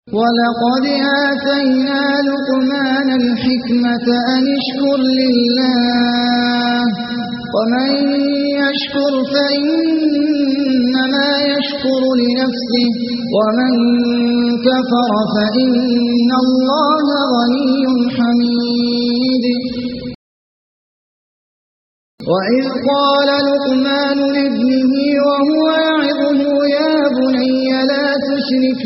ولقد آتينا لقمان الحكمة أن اشكر لله ومن يشكر فإنما يشكر لنفسه ومن كفر فإن الله غني حميد. وإذ قال لقمان لابنه وهو يعظه يا بني لا تشرك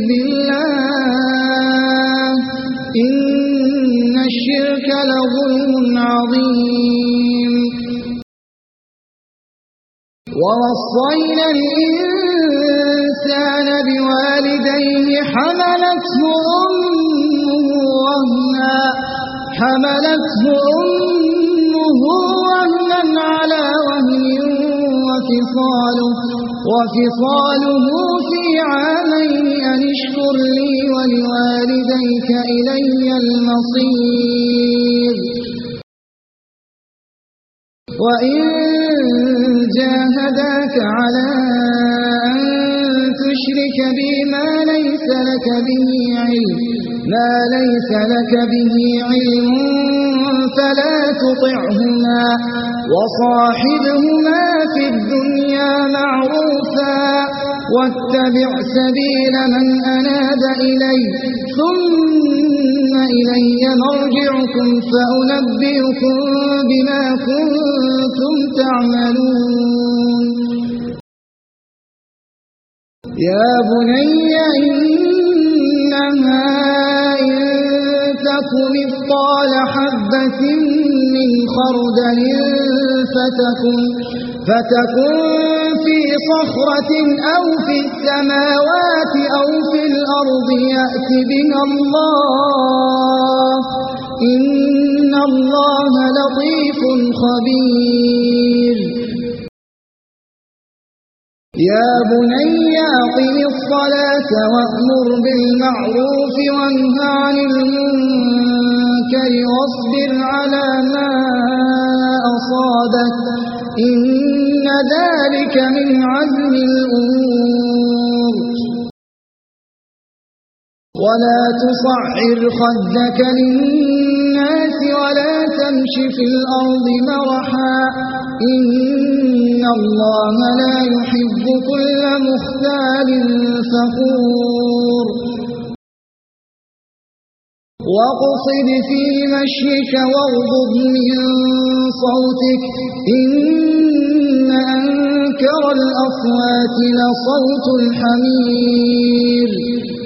بالله إن الشرك لظلم عظيم. ووصينا الإنسان بوالديه حملته أمه وهنا على وهن وفصاله في عامين أن اشكر لي ولوالديك إلي المصير. وإن جاهداك على أن تشرك بي ما ليس لك به علم فلا تطعهما وصاحبهما في الدنيا معروفا واتبع سبيل من أناب إلي ثم إلي مرجعكم فأنبئكم بما كنتم تعملون. يا بني إنها إن تك مثقال حبة من خردل فتكن في صخرة أو في السماوات أو في الأرض يأت بها الله إن الله لطيف خبير. يا بني أقم الصلاة وأمر بالمعروف وانه عن المنكر واصبر على ما أصابك إن ذلك من عزم الأمور. ولا تصعر خدك للناس ولا تمش في الأرض مرحا إن الله لا يحب كل مختال فخور. واقصد في مشيك واغضض من صوتك إن أنكر الأصوات لصوت الحمير.